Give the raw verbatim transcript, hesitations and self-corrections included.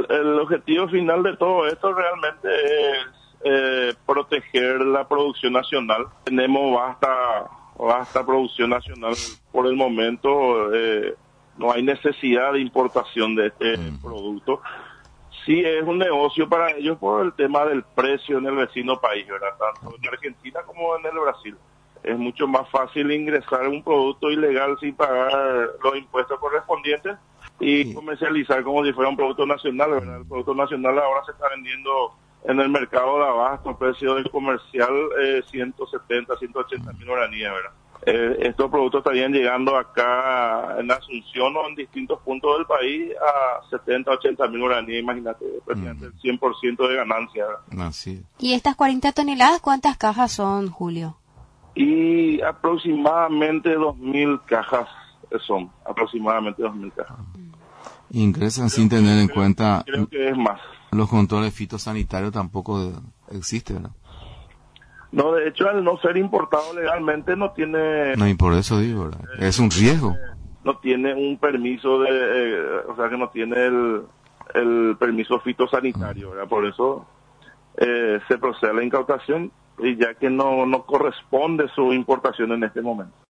el, el objetivo final de todo esto realmente es eh, proteger la producción nacional. Tenemos vasta, vasta producción nacional por el momento, eh, no hay necesidad de importación de este mm. producto. Sí es un negocio para ellos por el tema del precio en el vecino país, ¿verdad? Tanto en Argentina como en el Brasil. Es mucho más fácil ingresar un producto ilegal sin pagar los impuestos correspondientes y sí. comercializar como si fuera un producto nacional, ¿verdad? El producto nacional ahora se está vendiendo en el mercado de abasto a precio del comercial eh, ciento setenta, ciento ochenta mil guaraníes, ¿verdad? Eh, estos productos estarían llegando acá en Asunción o en distintos puntos del país a setenta, ochenta mil guaraníes, imagínate, prácticamente el cien por ciento de ganancia, ¿verdad? Así. ¿Y estas cuarenta toneladas cuántas cajas son, Julio? Y aproximadamente dos mil cajas son, aproximadamente dos mil cajas. Ingresan creo sin que, tener en creo, cuenta... Creo que es más. Los controles fitosanitarios tampoco existen, ¿no? No, de hecho, al no ser importado legalmente no tiene... No, y por eso digo, ¿verdad? Eh, es un riesgo. No tiene un permiso de... Eh, o sea, que no tiene el, el permiso fitosanitario, ¿verdad? Por eso eh, se procede a la incautación y ya que no, no corresponde su importación en este momento.